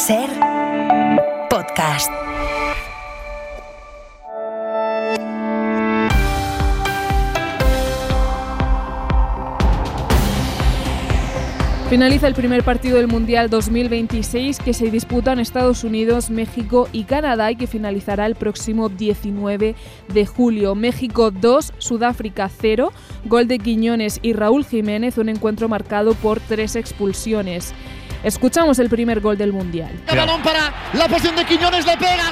SER Podcast. Finaliza el primer partido del Mundial 2026 que se disputa en Estados Unidos, México y Canadá y que finalizará el próximo 19 de julio. México 2, Sudáfrica 0, gol de Quiñones y Raúl Jiménez, un encuentro marcado por 3 expulsiones. Escuchamos el primer gol del Mundial. El balón para la posición de Quiñones, le pega,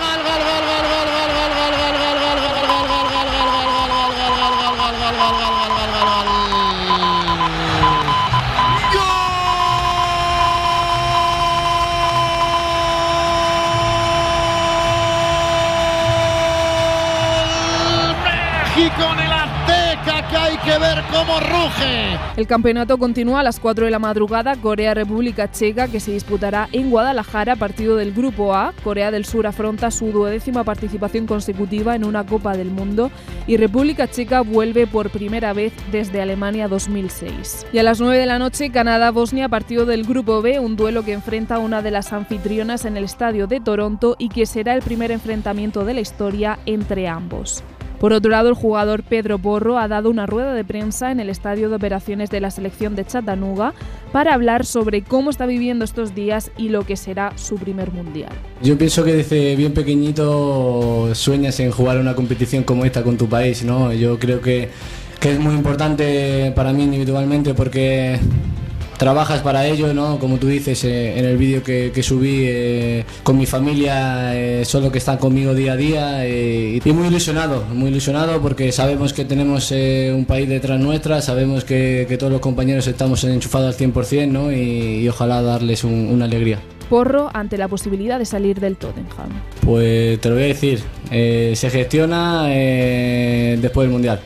México en el Azteca, que hay que ver cómo ruge. El campeonato continúa a las 4 de la madrugada. Corea-República Checa, que se disputará en Guadalajara, partido del Grupo A. Corea del Sur afronta su 12ª participación consecutiva en una Copa del Mundo y República Checa vuelve por primera vez desde Alemania 2006. Y a las 9 de la noche, Canadá-Bosnia, partido del Grupo B, un duelo que enfrenta a una de las anfitrionas en el estadio de Toronto y que será el primer enfrentamiento de la historia entre ambos. Por otro lado, el jugador Pedro Porro ha dado una rueda de prensa en el estadio de operaciones de la selección de Chattanooga para hablar sobre cómo está viviendo estos días y lo que será su primer mundial. Yo pienso que desde bien pequeñito sueñas en jugar una competición como esta con tu país, ¿no? Yo creo que es muy importante para mí individualmente porque trabajas para ello, ¿no? Como tú dices en el vídeo que subí con mi familia, son los que están conmigo día a día y muy ilusionado porque sabemos que tenemos un país detrás nuestra, sabemos que todos los compañeros estamos enchufados al 100%, ¿no? y ojalá darles una alegría. Porro ante la posibilidad de salir del Tottenham. Pues te lo voy a decir, se gestiona después del Mundial.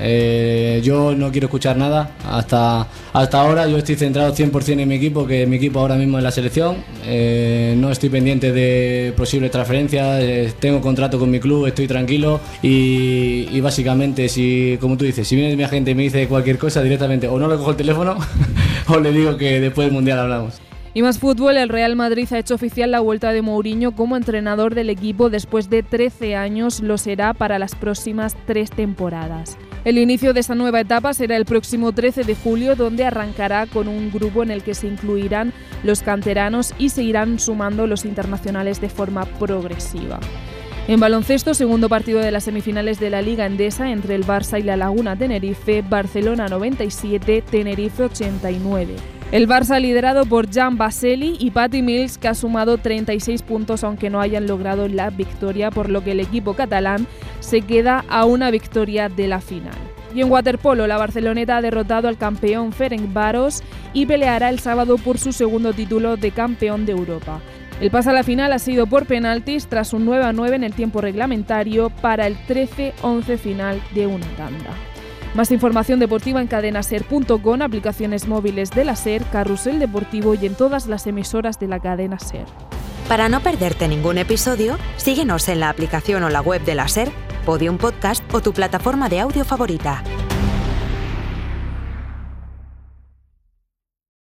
Yo no quiero escuchar nada hasta ahora. Yo estoy centrado 100% en mi equipo, que mi equipo ahora mismo es la selección. No estoy pendiente de posibles transferencias, tengo contrato con mi club, estoy tranquilo y básicamente, si, como tú dices, si viene mi agente y me dice cualquier cosa, directamente o no le cojo el teléfono o le digo que después del Mundial hablamos. Y más fútbol, el Real Madrid ha hecho oficial la vuelta de Mourinho como entrenador del equipo después de 13 años, lo será para las próximas 3 temporadas. El inicio de esta nueva etapa será el próximo 13 de julio, donde arrancará con un grupo en el que se incluirán los canteranos y se irán sumando los internacionales de forma progresiva. En baloncesto, segundo partido de las semifinales de la Liga Endesa entre el Barça y la Laguna Tenerife, Barcelona 97, Tenerife 89. El Barça liderado por Jan Baseli y Patty Mills, que ha sumado 36 puntos aunque no hayan logrado la victoria, por lo que el equipo catalán se queda a una victoria de la final. Y en waterpolo, la Barceloneta ha derrotado al campeón Ferencváros y peleará el sábado por su segundo título de campeón de Europa. El pase a la final ha sido por penaltis tras un 9-9 en el tiempo reglamentario para el 13-11 final de una tanda. Más información deportiva en cadenaser.com, aplicaciones móviles de la SER, Carrusel Deportivo y en todas las emisoras de la cadena SER. Para no perderte ningún episodio, síguenos en la aplicación o la web de la SER, Podium Podcast o tu plataforma de audio favorita.